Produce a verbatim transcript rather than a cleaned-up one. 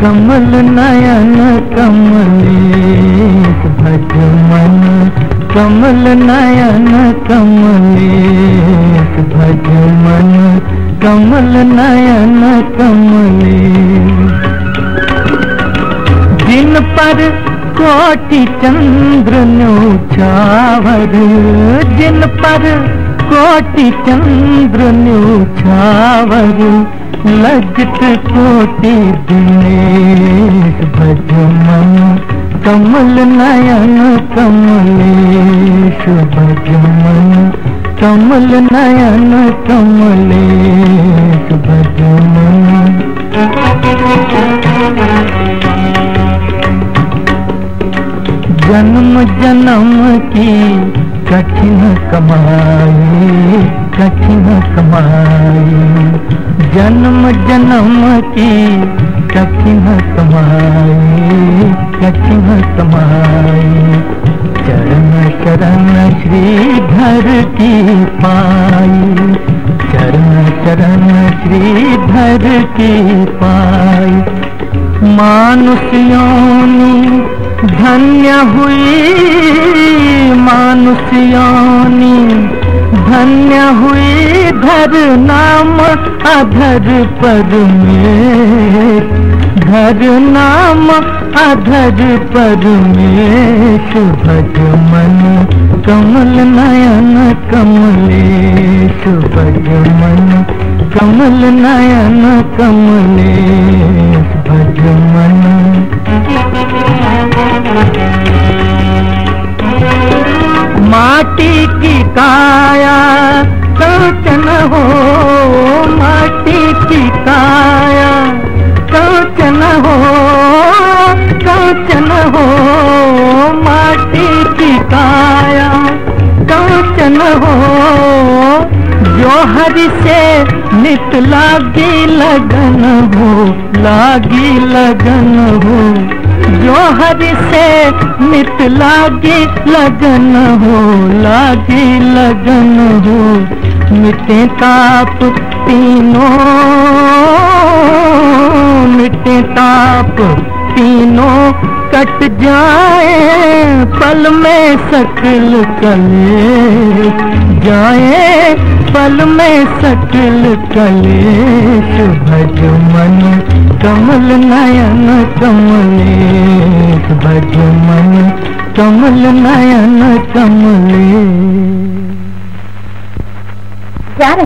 कमल नयन कमलेश भज मन, कमल नयन कमलेश भज मन, कमल नयन कमलेश। जिन पर कोटि चंद्र न्योछावर, जिन पर कोटि चंद्र न्योछावर, लज्जित कोटि दिनेश भज मन, कमल नयन कमलेश भज मन, कमल नयन कमलेश भज मन। जन्म जन्म की कठिन कमाई, कठिन कमाई, जन्म जन्म की कठिन कमाई, कठिन कमाई, चरण चरण श्रीधर की पाई, चरण चरण श्रीधर की पाई। मानुष योनि धन्य हुई, मानुष योनि धन्य हुई, धर नाम अधर पर में, धर नाम अधर पर में, भज मन, कमल नयन कमलेश भज मन, कमल नयन कमलेश भज मन। माटी की काया कंचन हो, माटी की काया कंचन हो, कंचन हो, माटी की काया कंचन हो, जो हरि से नित लागी लगन हो, लागी लगन हो, जो हरि से नित लागी लगन हो, लागी लगन हो, मिटे ताप तीनों, मिटे ताप तीनों, कट जाए पल में सकल कलेश, जाए पल में सकल कलेश। भज मन, कमल नयन कमलेश भज मन, कमल नयन कमलेश।